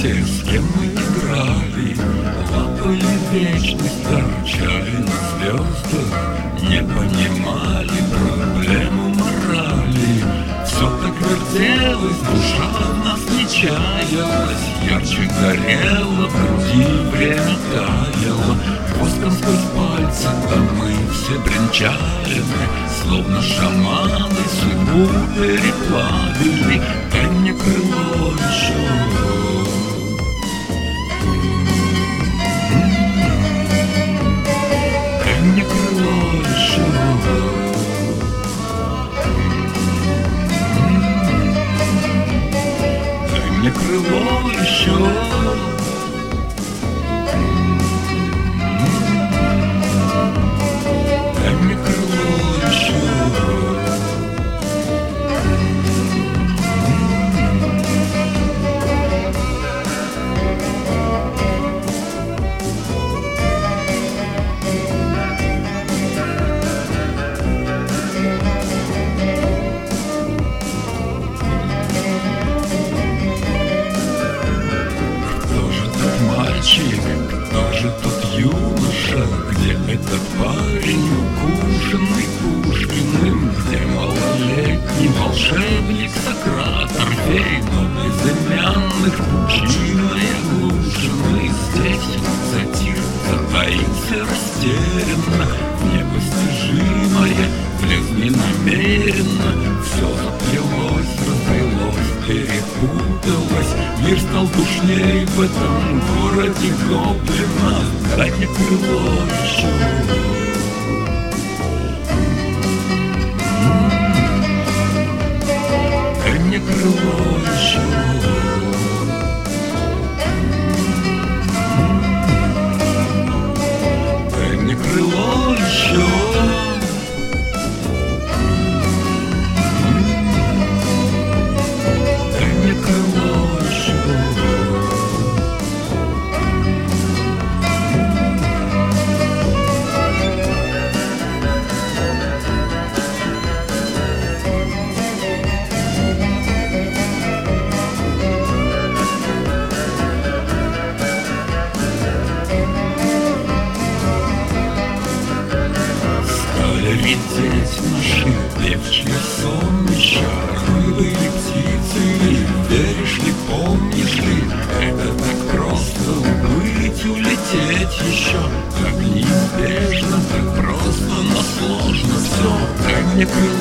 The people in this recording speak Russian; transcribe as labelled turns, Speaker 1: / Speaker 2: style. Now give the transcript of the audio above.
Speaker 1: те, с кем мы играли, лапали вечность, торчали на звездах, не понимали проблему морали. Все так вертелось, душа в нас не чаялась, ярче горело, в груди время таяло. Воском сквозь пальцы, да мы все бренчали, словно шаманы судьбу переплавили. Дай мне крыло еще. Дай мне крыло еще. Дай мне крыло еще. Дай мне крыло еще. Кто же тот юноша, где этот парень укушенный Пушкиным, где малолетний волшебник Сократ, Орфей, но безымянных пучиной оглушенный. Здесь затих, затаился растерянно, непостижимое влез ненамеренно. Все заплелось, разбрелось, перепуталось, мир стал душней в этом городе гоблина. Дай мне крыло еще. Дай мне крыло еще. Дай мне крыло еще. Лететь наши певчие сонмища, рыбы или птицы, веришь ли, помнишь ли, это так просто уплыть, улететь еще, так неизбежно, так просто, но сложно все. Дай мне крыло.